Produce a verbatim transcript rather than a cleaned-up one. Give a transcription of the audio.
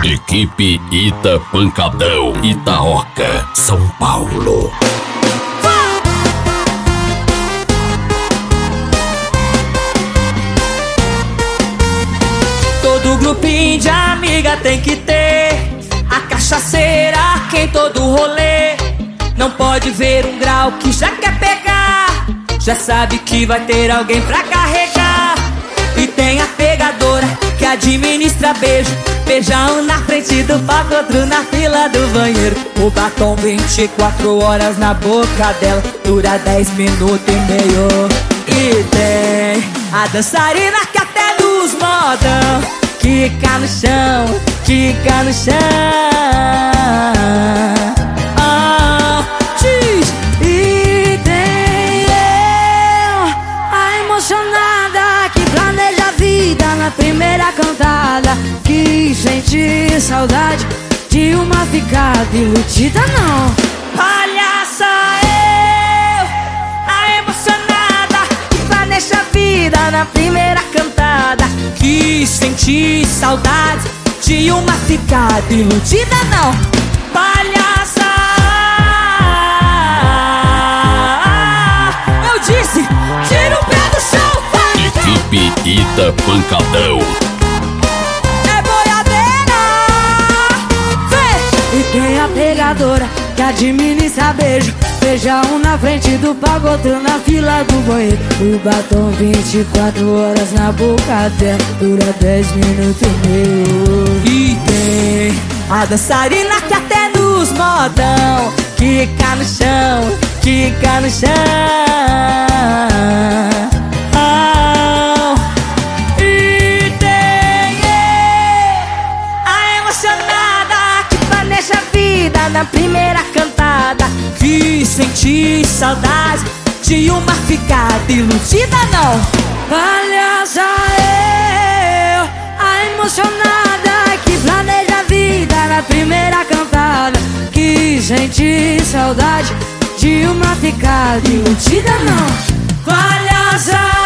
Equipe Ita Pancadão, Itaoca, São Paulo. Todo grupinho de amiga tem que ter a cachaceira que em todo rolê não pode ver um grau que já quer pegar, já sabe que vai ter alguém pra carregar. E tem a pegadora que administra beijo, beija um na frente do palco, outro na fila do banheiro. O batom vinte e quatro horas na boca dela dura dez minutos e meio. E tem a dançarina que até nos modão quica no chão, quica no chão. Oh, diz. E tem eu, a emocionada que planeja a vida na primeira cantada, que sente saudade de uma ficada iludida não. Palhaça eu, a emocionada que planeja a vida na primeira cantada, que senti saudade de uma ficada iludida não. Palhaça, eu disse, tira o pé do chão, vai. Equipe Ita Pancadão. É boiadeira, vem. E tem a pegadora que administra beijo, beija um na frente do palco, outro na fila do banheiro. O batom vinte e quatro horas na boca dela dura dez minutos e meio. E tem a dançarina que até nos modão quica no chão, quica no chão. Oh. E tem a emocionada que planeja a vida na primeira cantada, que senti saudade de uma ficada iludida não. Palhaça eu, a emocionada que planeja a vida na primeira cantada, que senti saudade de uma ficada iludida não. Palhaça